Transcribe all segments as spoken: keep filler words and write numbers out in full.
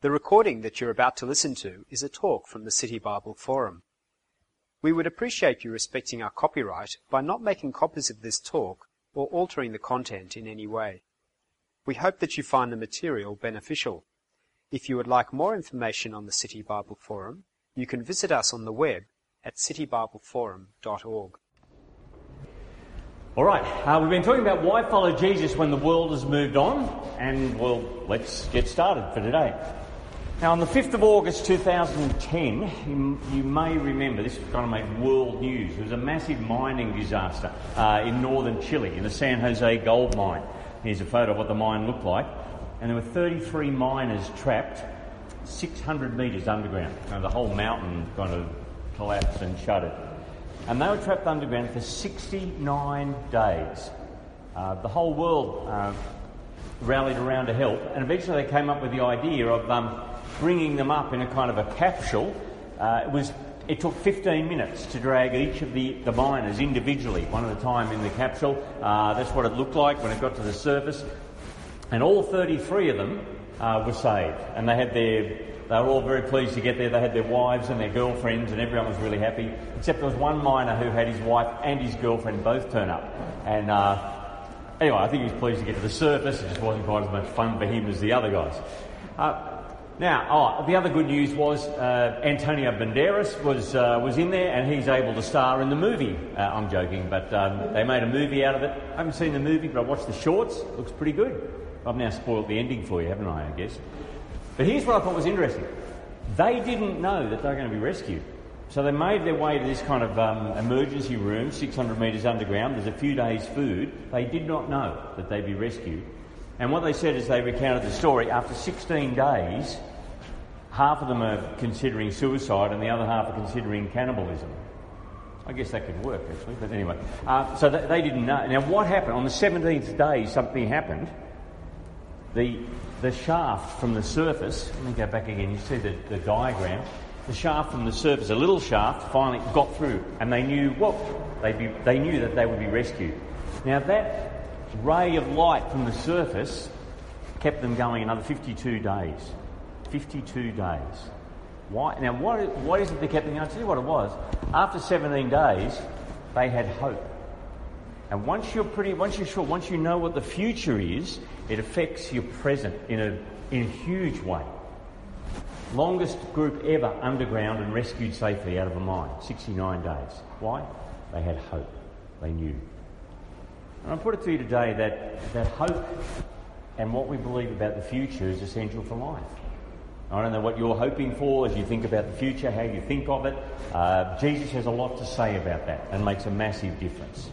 The recording that you're about to listen to is a talk from the City Bible Forum. We would appreciate you respecting our copyright by not making copies of this talk or altering the content in any way. We hope that you find the material beneficial. If you would like more information on the City Bible Forum, you can visit us on the web at city bible forum dot org. All right, uh, we've been talking about why follow Jesus when the world has moved on, and well, let's get started for today. Now, on the fifth of August two thousand ten, you, you may remember, this kind of made world news. There was a massive mining disaster uh, in northern Chile, in the San Jose gold mine. Here's a photo of what the mine looked like. And there were thirty-three miners trapped six hundred metres underground. Now, the whole mountain kind of collapsed and shuttered. And they were trapped underground for sixty-nine days. Uh, the whole world uh, rallied around to help, and eventually they came up with the idea of um, bringing them up in a kind of a capsule. Uh, it was it took fifteen minutes to drag each of the, the miners individually, one at a time, in the capsule. Uh, that's what it looked like when it got to the surface. And all thirty-three of them uh, were saved, and they had their They were all very pleased to get there. They had their wives and their girlfriends, and everyone was really happy, except there was one miner who had his wife and his girlfriend both turn up. And uh, anyway, I think he was pleased to get to the surface. It just wasn't quite as much fun for him as the other guys. Uh, now, oh, the other good news was uh, Antonio Banderas was uh, was in there, and he's able to star in the movie. Uh, I'm joking, but um, they made a movie out of it. I haven't seen the movie, but I watched the shorts. It looks pretty good. I've now spoiled the ending for you, haven't I, I guess? But here's what I thought was interesting. They didn't know that they were going to be rescued. So they made their way to this kind of um, emergency room, six hundred metres underground. There's a few days' food. They did not know that they'd be rescued. And what they said is they recounted the story. After sixteen days, half of them are considering suicide and the other half are considering cannibalism. I guess that could work, actually. But anyway, uh, so they, they didn't know. Now, what happened? On the seventeenth day, something happened. The the shaft from the surface, let me go back again, you see the, the diagram, the shaft from the surface, a little shaft, finally got through, and they knew, well, they'd be, they knew that they would be rescued. Now that ray of light from the surface kept them going another fifty-two days. fifty-two days. Why? Now what, what is it that kept them going? I'll tell you what it was. After seventeen days, they had hope. And once you're pretty, once you're sure, once you know what the future is, it affects your present in a in a huge way. Longest group ever underground and rescued safely out of a mine, sixty-nine days. Why? They had hope. They knew. And I put it to you today that that hope and what we believe about the future is essential for life. I don't know what you're hoping for as you think about the future, how you think of it. Uh, Jesus has a lot to say about that and makes a massive difference.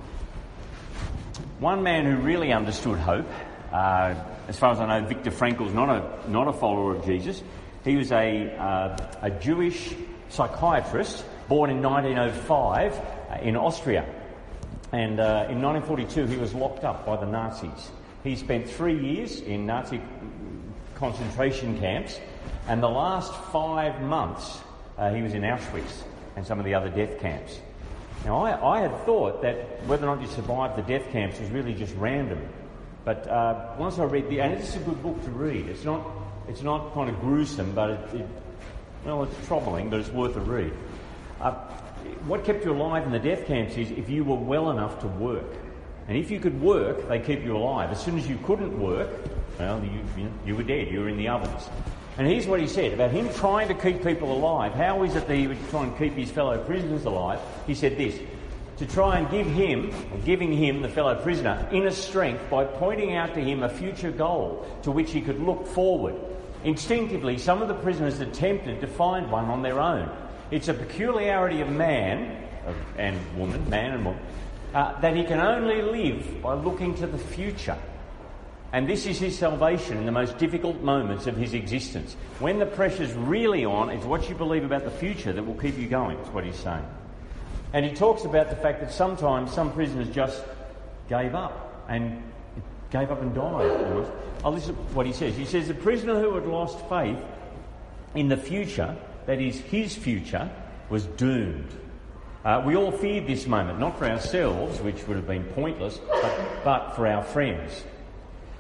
One man who really understood hope, uh, as far as I know, Viktor Frankl's not a not a follower of Jesus. He was a uh, a Jewish psychiatrist born in nineteen oh five uh, in Austria, and uh, in nineteen forty-two he was locked up by the Nazis. He spent three years in Nazi concentration camps, and the last five months uh, he was in Auschwitz and some of the other death camps. Now, I, I had thought that whether or not you survived the death camps was really just random. But uh, once I read the... And it's a good book to read. It's not it's not kind of gruesome, but it... it well, it's troubling, but it's worth a read. Uh, what kept you alive in the death camps is if you were well enough to work. And if you could work, they keep you alive. As soon as you couldn't work, well, you, you, know, you were dead. You were in the ovens. And here's what he said about him trying to keep people alive. How is it that he would try and keep his fellow prisoners alive? He said this, to try and give him, or giving him, the fellow prisoner, inner strength by pointing out to him a future goal to which he could look forward. Instinctively, some of the prisoners attempted to find one on their own. It's a peculiarity of man, and woman, man and woman, uh, that he can only live by looking to the future. And this is his salvation in the most difficult moments of his existence. When the pressure's really on, it's what you believe about the future that will keep you going, is what he's saying. And he talks about the fact that sometimes some prisoners just gave up and gave up and died. Almost. Oh, listen to what he says. He says, the prisoner who had lost faith in the future, that is his future, was doomed. Uh, we all feared this moment, not for ourselves, which would have been pointless, but, but for our friends.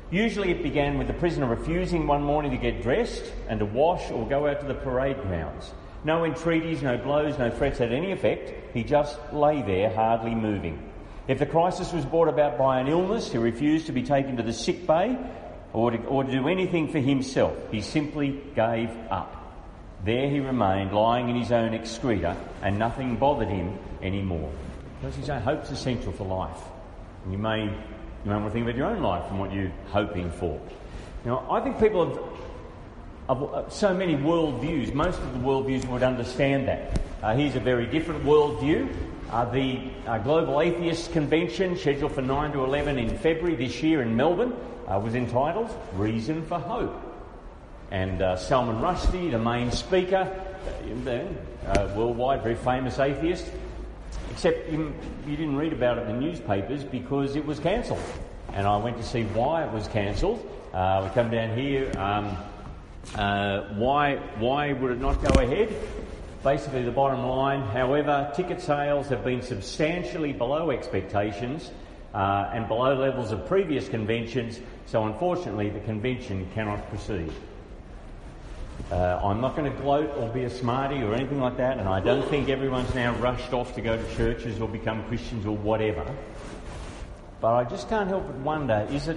Usually it began with the prisoner refusing one morning to get dressed and to wash or go out to the parade grounds. No entreaties, no blows, no threats had any effect. He just lay there, hardly moving. If the crisis was brought about by an illness, he refused to be taken to the sick bay or to, or to do anything for himself. He simply gave up. There he remained, lying in his own excreta, and nothing bothered him anymore. Because his own hope's essential for life. And you may, you may want to think about your own life and what you're hoping for. Now, I think people have, of so many worldviews, most of the worldviews would understand that. Uh, here's a very different worldview. Uh, the uh, Global Atheist Convention, scheduled for nine to eleven in February this year in Melbourne, uh, was entitled Reason for Hope. And uh, Salman Rushdie, the main speaker, uh, worldwide, very famous atheist, except you, you didn't read about it in the newspapers because it was cancelled. And I went to see why it was cancelled. Uh, we come down here. Um, uh, why, why would it not go ahead? Basically, the bottom line, however, ticket sales have been substantially below expectations uh, and below levels of previous conventions, so unfortunately the convention cannot proceed. Uh, I'm not going to gloat or be a smarty or anything like that, and I don't think everyone's now rushed off to go to churches or become Christians or whatever. But I just can't help but wonder, is it,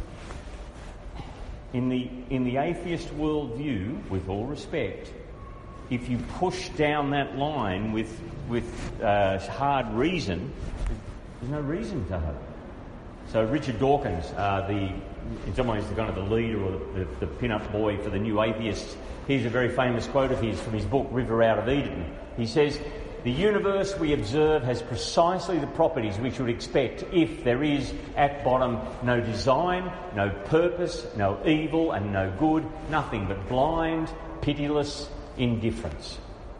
in the, in the atheist worldview, with all respect, if you push down that line with with uh, hard reason, there's no reason to hope. So Richard Dawkins, uh, the in some ways the kind of the leader or the, the, the pin-up boy for the new atheists, here's a very famous quote of his from his book River Out of Eden. He says, "The universe we observe has precisely the properties we should expect if there is, at bottom, no design, no purpose, no evil and no good, nothing but blind, pitiless indifference."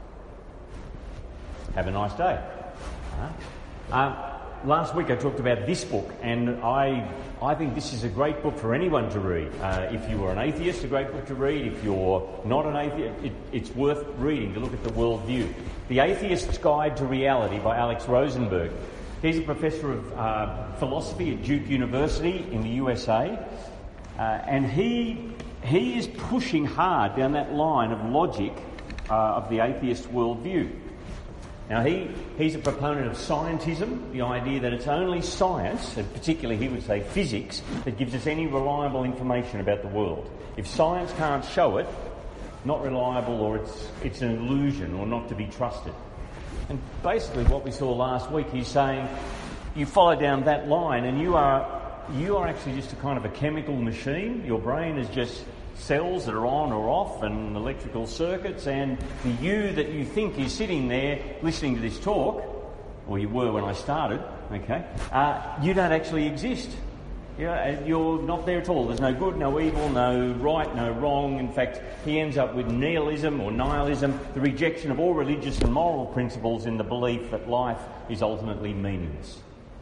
Have a nice day. Uh, uh, last week I talked about this book, and I I think this is a great book for anyone to read. Uh, if you are an atheist, a great book to read. If you're not an atheist, it, it's worth reading to look at the worldview. The Atheist's Guide to Reality by Alex Rosenberg. He's a professor of uh, philosophy at Duke University in the U S A, uh, and he he is pushing hard down that line of logic uh, of the atheist worldview. Now, he, he's a proponent of scientism, the idea that it's only science, and particularly he would say physics, that gives us any reliable information about the world. If science can't show it, not reliable, or it's, it's an illusion or not to be trusted. And basically what we saw last week, he's saying you follow down that line and you are you are actually just a kind of a chemical machine. Your brain is just cells that are on or off and electrical circuits, and the you that you think is sitting there listening to this talk, or you were when I started, okay, uh, you don't actually exist. You're, you're not there at all. There's no good, no evil, no right, no wrong. In fact, he ends up with nihilism or nihilism, the rejection of all religious and moral principles in the belief that life is ultimately meaningless.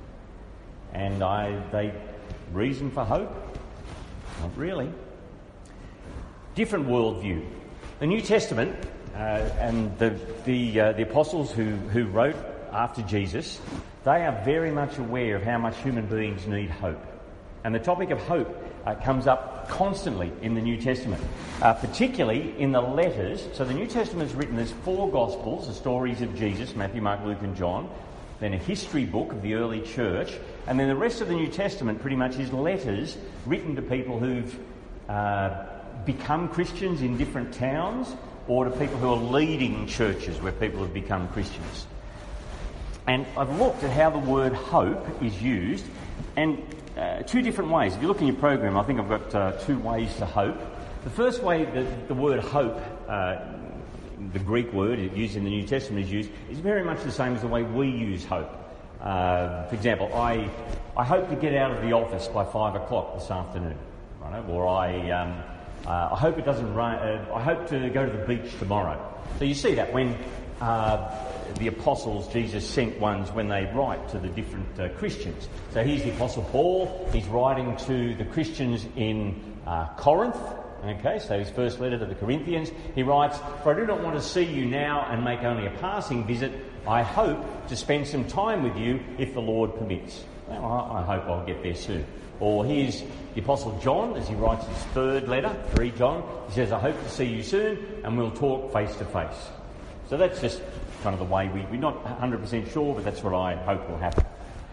And I, they reason for hope? Not really. Different worldview. The New Testament uh, and the the, uh, the apostles who, who wrote after Jesus, they are very much aware of how much human beings need hope. And the topic of hope uh, comes up constantly in the New Testament, uh, particularly in the letters. So the New Testament is written as four Gospels, the stories of Jesus, Matthew, Mark, Luke and John, then a history book of the early church, and then the rest of the New Testament pretty much is letters written to people who've uh, become Christians in different towns, or to people who are leading churches where people have become Christians. And I've looked at how the word hope is used, and uh, two different ways. If you look in your program, I think I've got uh, two ways to hope. The first way that the word hope, uh, the Greek word used in the New Testament is used, is very much the same as the way we use hope. Uh, for example, I I hope to get out of the office by five o'clock this afternoon, right? Or I um, uh, I hope it doesn't rain. Uh, I hope to go to the beach tomorrow. So you see that when uh, the apostles, Jesus sent ones when they write to the different uh, Christians. So here's the Apostle Paul. He's writing to the Christians in uh, Corinth. Okay, so his first letter to the Corinthians, he writes, "For I do not want to see you now and make only a passing visit. I hope to spend some time with you if the Lord permits." Well, I, I hope I'll get there soon. Or here's the Apostle John, as he writes his third letter, three John. He says, I hope to see you soon, and we'll talk face to face. So that's just kind of the way we, we're not one hundred percent sure, but that's what I hope will happen.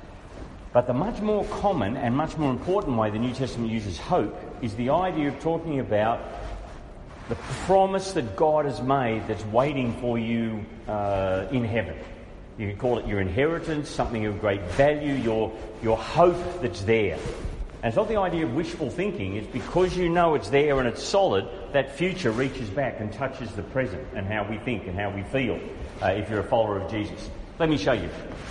But the much more common and much more important way the New Testament uses hope is the idea of talking about the promise that God has made that's waiting for you uh, in heaven. You can call it your inheritance, something of great value, your, your hope that's there. And it's not the idea of wishful thinking. It's because you know it's there and it's solid, that future reaches back and touches the present and how we think and how we feel uh, if you're a follower of Jesus. Let me show you.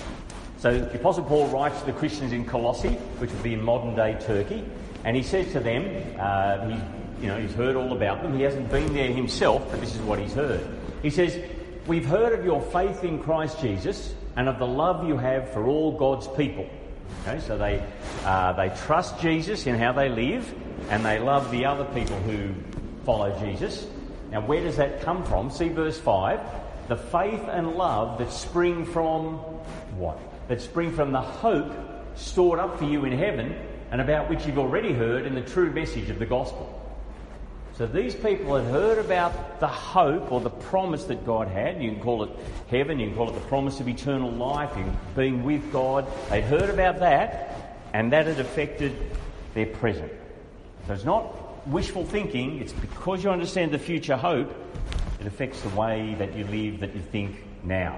So the Apostle Paul writes to the Christians in Colossae, which would be in modern-day Turkey, and he says to them, uh, he's, you know, he's heard all about them. He hasn't been there himself, but this is what he's heard. He says, we've heard of your faith in Christ Jesus and of the love you have for all God's people. Okay, so they uh, they trust Jesus in how they live, and they love the other people who follow Jesus. Now, where does that come from? See verse five. The faith and love that spring from what? That spring from the hope stored up for you in heaven, and about which you've already heard in the true message of the gospel. So these people had heard about the hope or the promise that God had. You can call it heaven, you can call it the promise of eternal life, and being with God. They'd heard about that, and that had affected their present. So it's not wishful thinking, it's because you understand the future hope, it affects the way that you live, that you think now.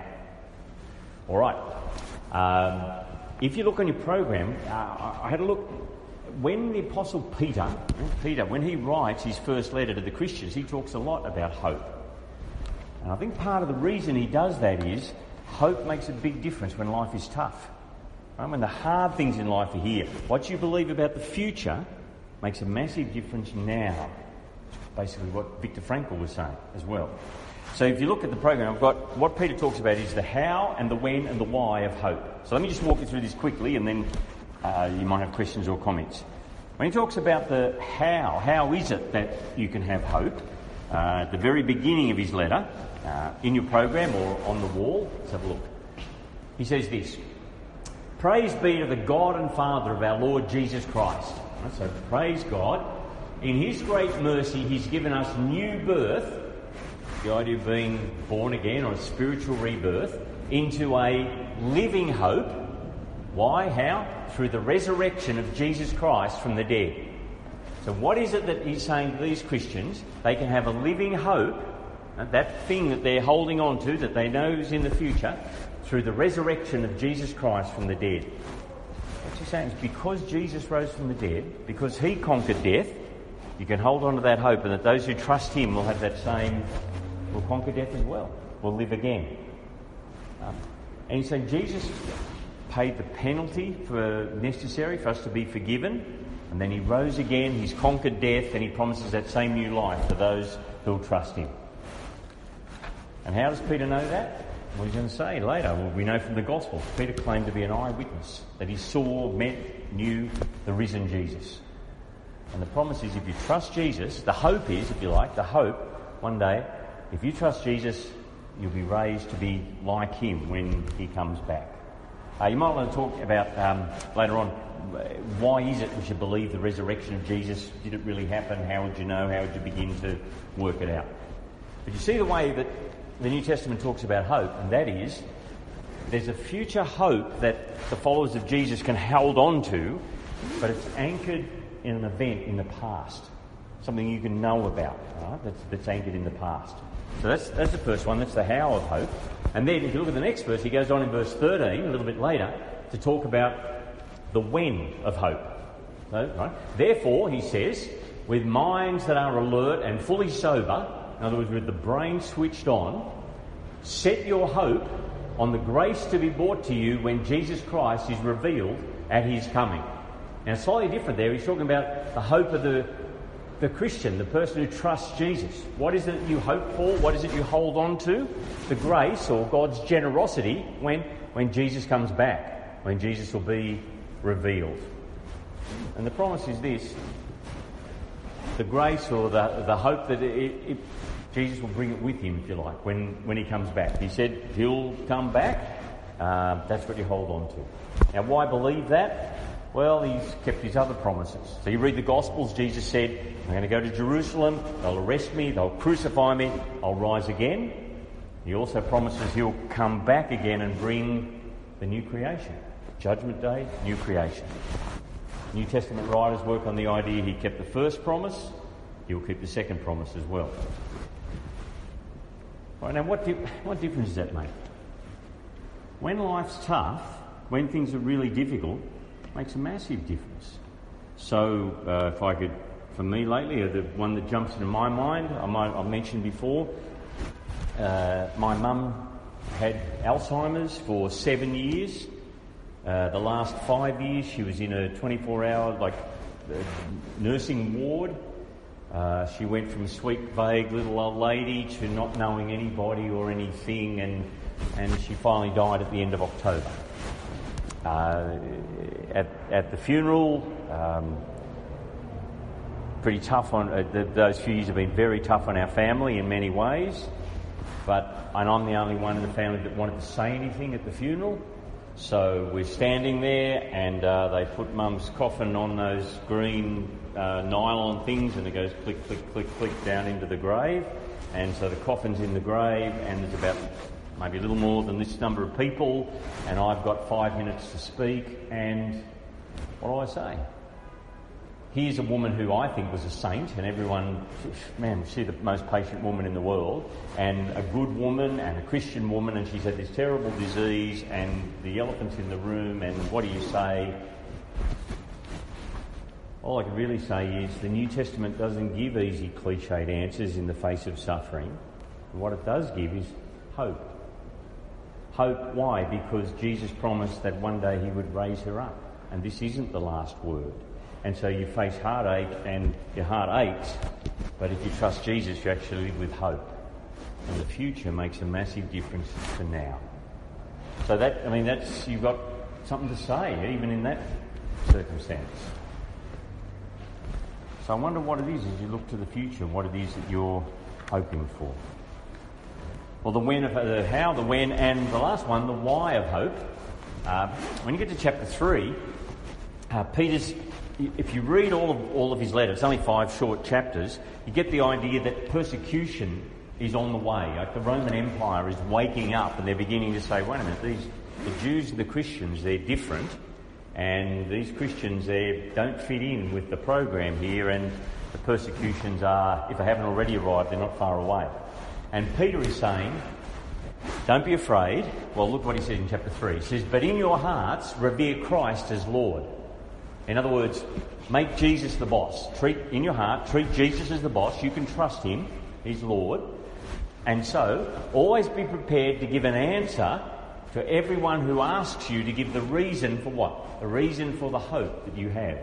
All right. Um, if you look on your program, uh, I had a look. When the Apostle Peter, Peter, when he writes his first letter to the Christians, he talks a lot about hope. And I think part of the reason he does that is hope makes a big difference when life is tough. Right? When the hard things in life are here, what you believe about the future makes a massive difference now. Basically what Viktor Frankl was saying as well. So if you look at the program, I've got what Peter talks about is the how and the when and the why of hope. So let me just walk you through this quickly, and then Uh, you might have questions or comments. When he talks about the how, how is it that you can have hope? Uh, at the very beginning of his letter, uh, in your program or on the wall, let's have a look. He says this, praise be to the God and Father of our Lord Jesus Christ. Right, so praise God. In his great mercy, he's given us new birth, the idea of being born again or a spiritual rebirth, into a living hope. Why? How? Through the resurrection of Jesus Christ from the dead. So what is it that he's saying to these Christians? They can have a living hope, that thing that they're holding on to, that they know is in the future, through the resurrection of Jesus Christ from the dead. What he's saying is because Jesus rose from the dead, because he conquered death, you can hold on to that hope, and that those who trust him will have that same, will conquer death as well, will live again. Um, and he's saying Jesus paid the penalty for necessary for us to be forgiven, and then he rose again, he's conquered death, and he promises that same new life for those who will trust him. And how does Peter know that? Well, he's going to say later, well, we know from the gospel, Peter claimed to be an eyewitness, that he saw, met, knew the risen Jesus. And the promise is if you trust Jesus, the hope is, if you like, the hope, one day, if you trust Jesus, you'll be raised to be like him when he comes back. Uh, you might want to talk about um, later on, why is it we should believe the resurrection of Jesus? Did it really happen? How would you know? How would you begin to work it out? But you see the way that the New Testament talks about hope, and that is there's a future hope that the followers of Jesus can hold on to, but it's anchored in an event in the past, something you can know about, right? That's, that's anchored in the past. So that's that's the first one. That's the how of hope. And then if you look at the next verse, he goes on in verse thirteen, a little bit later, to talk about the when of hope. So, right? Therefore, he says, with minds that are alert and fully sober, in other words, with the brain switched on, set your hope on the grace to be brought to you when Jesus Christ is revealed at his coming. Now, slightly different there. He's talking about the hope of the The Christian, the person who trusts Jesus. What is it you hope for? What is it you hold on to? The grace or God's generosity when, when Jesus comes back, when Jesus will be revealed. And the promise is this, the grace or the, the hope that it, it, Jesus will bring it with him, if you like, when, when he comes back. He said he'll come back Uh, that's what you hold on to. Now, why believe that? Well, he's kept his other promises. So you read the Gospels, Jesus said, I'm going to go to Jerusalem, they'll arrest me, they'll crucify me, I'll rise again. He also promises he'll come back again and bring the new creation. Judgment Day, new creation. New Testament writers work on the idea he kept the first promise, he'll keep the second promise as well. Right, now what, di- what difference does that make? When life's tough, when things are really difficult, it makes a massive difference. So uh, if I could, for me lately, the one that jumps into my mind, I might, I've mentioned before, uh, my mum had Alzheimer's for seven years. Uh, the last five years she was in a twenty-four hour like uh, nursing ward. Uh, she went from sweet, vague little old lady to not knowing anybody or anything, and and she finally died at the end of October. Uh, at at the funeral, um, pretty tough on uh, the, those few years have been very tough on our family in many ways. But and I'm the only one in the family that wanted to say anything at the funeral. So we're standing there, and uh, they put Mum's coffin on those green uh, nylon things, and it goes click, click, click, click down into the grave. And so the coffin's in the grave, and there's about maybe a little more than this number of people, and I've got five minutes to speak, and what do I say? Here's a woman who I think was a saint, and everyone, man, she's the most patient woman in the world, and a good woman and a Christian woman, and she's had this terrible disease, and the elephant's in the room, and what do you say? All I can really say is the New Testament doesn't give easy, cliched answers in the face of suffering. What it does give is hope. Hope, why? Because Jesus promised that one day he would raise her up, and this isn't the last word. And so you face heartache and your heart aches, but if you trust Jesus, you actually live with hope. And the future makes a massive difference to now. So that, I mean, that's, you've got something to say, even in that circumstance. So I wonder what it is as you look to the future, what it is that you're hoping for. Well, the when of the how, the when, and the last one, the why of hope. Uh, when you get to chapter three, uh, Peter's, if you read all of all of his letters, it's only five short chapters, you get the idea that persecution is on the way. Like the Roman Empire is waking up, and they're beginning to say, wait a minute, these the Jews and the Christians, they're different, and these Christians, they don't fit in with the program here, and the persecutions are, if they haven't already arrived, they're not far away. And Peter is saying, don't be afraid. Well, look what he says in chapter three. He says, but in your hearts revere Christ as Lord. In other words, make Jesus the boss. Treat, in your heart, treat Jesus as the boss. You can trust him. He's Lord. And so, always be prepared to give an answer to everyone who asks you to give the reason for what? The reason for the hope that you have.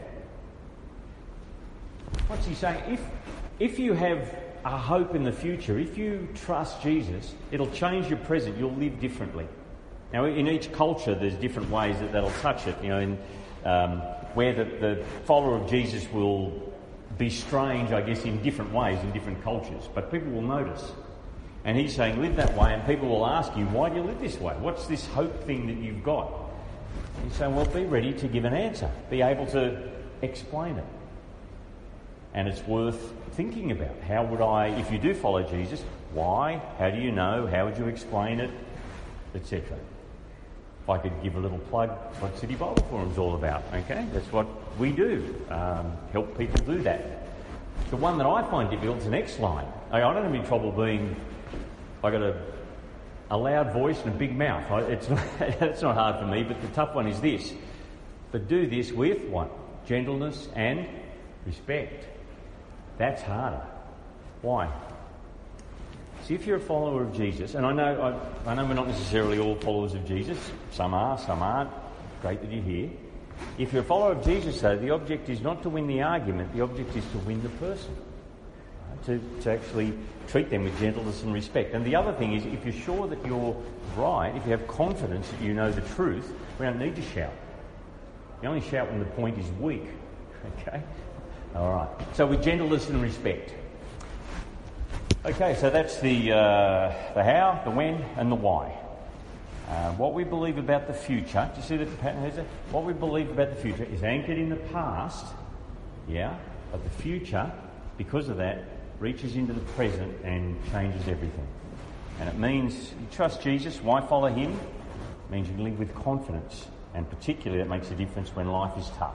What's he saying? If, if you have a hope in the future, if you trust Jesus, it'll change your present. You'll live differently. Now, in each culture, there's different ways that that'll touch it. You know, in um, where the, the follower of Jesus will be strange, I guess, in different ways, in different cultures. But people will notice. And he's saying, live that way, and people will ask you, why do you live this way? What's this hope thing that you've got? And he's saying, well, be ready to give an answer. Be able to explain it. And it's worth thinking about. How would I, if you do follow Jesus, why? How do you know? How would you explain it? Etc. If I could give a little plug, that's what City Bible Forum's all about, okay? That's what we do, um, help people do that. The one that I find difficult is the next line. I don't have any trouble being, I got a, a loud voice and a big mouth. I, it's not, it's not hard for me, but the tough one is this. But do this with what? Gentleness and respect. That's harder. Why? See, if you're a follower of Jesus, and I know I, I know we're not necessarily all followers of Jesus. Some are, some aren't. Great that you're here. If you're a follower of Jesus, though, the object is not to win the argument. The object is to win the person. Right? To, to actually treat them with gentleness and respect. And the other thing is, if you're sure that you're right, if you have confidence that you know the truth, we don't need to shout. You only shout when the point is weak. Okay? All right. So with gentleness and respect. Okay, so that's the uh, the how, the when, and the why. Uh, what we believe about the future, do you see the pattern here? What we believe about the future is anchored in the past, yeah, but the future, because of that, reaches into the present and changes everything. And it means you trust Jesus. Why follow him? It means you can live with confidence, and particularly that makes a difference when life is tough.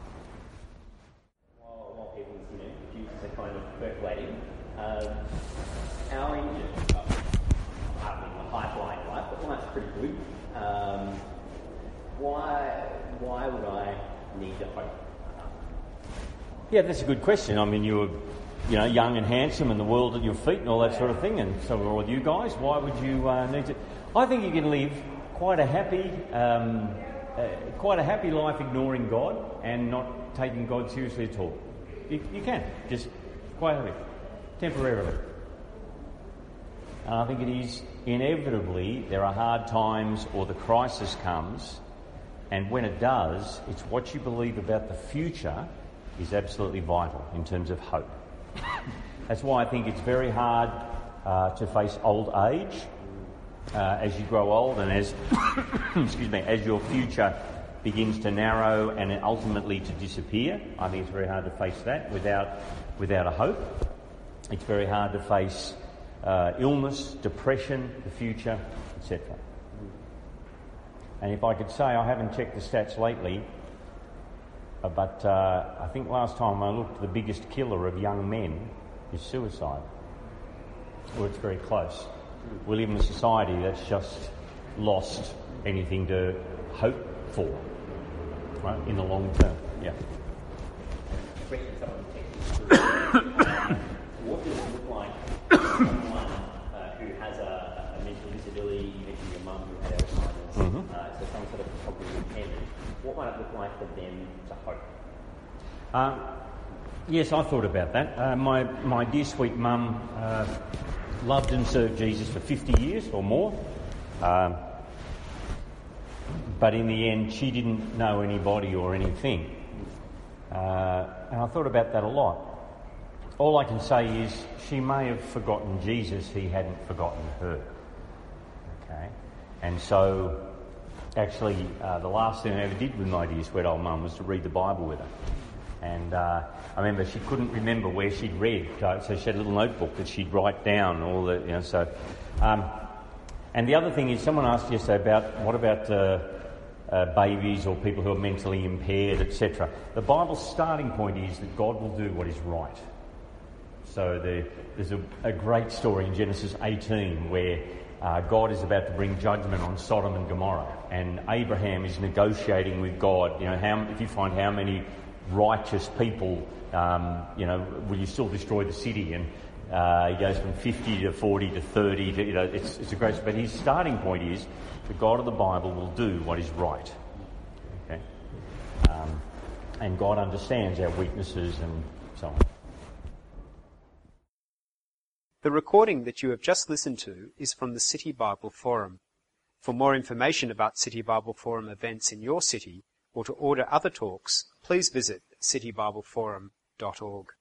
While, while people's, you know, juices are kind of percolating, um, our engine, apart from the pipeline, right? But well, that's pretty good. Um, why, why would I need to hope? Yeah, that's a good question. I mean, you were, you know, young and handsome and the world at your feet and all that sort of thing, and so are all you guys. Why would you uh, need to? I think you can live quite a happy, um, uh, quite a happy life ignoring God and not taking God seriously at all. You, you can, just quite happy, temporarily. And I think it is inevitably there are hard times or the crisis comes, and when it does, it's what you believe about the future is absolutely vital in terms of hope. That's why I think it's very hard uh, to face old age uh, as you grow old and as excuse me, as your future begins to narrow and ultimately to disappear. I think it's very hard to face that without without a hope. It's very hard to face uh, illness, depression, the future, et cetera. And if I could say, I haven't checked the stats lately, but uh, I think last time I looked, the biggest killer of young men is suicide. Or it's very close. We live in a society that's just lost anything to hope for, right, in the long term. Yeah. Question someone texted. What does it look like for someone uh, who has a, a mental disability? You mentioned your mum who had Alzheimer's, mm-hmm. uh, so some sort of cognitive impairment. What might it look like for them to hope? Uh, yes, I thought about that. Uh, my, my dear sweet mum uh, loved and served Jesus for fifty years or more. Um, but in the end, she didn't know anybody or anything. Uh, and I thought about that a lot. All I can say is she may have forgotten Jesus, he hadn't forgotten her. Okay? And so, actually, uh, the last thing I ever did with my dear sweet old mum was to read the Bible with her. And uh, I remember she couldn't remember where she'd read, so she had a little notebook that she'd write down all the, you know, so... Um, and the other thing is, someone asked yesterday about, what about uh, uh, babies or people who are mentally impaired, et cetera. The Bible's starting point is that God will do what is right. So there, there's a, a great story in Genesis eighteen where uh, God is about to bring judgment on Sodom and Gomorrah, and Abraham is negotiating with God. You know, how, if you find how many righteous people, um, you know, will you still destroy the city? And uh, he goes from fifty to forty to thirty. To, you know, it's, it's a great. But his starting point is the God of the Bible will do what is right. Okay, um, and God understands our weaknesses and so on. The recording that you have just listened to is from the City Bible Forum. For more information about City Bible Forum events in your city, or to order other talks, please visit city bible forum dot org.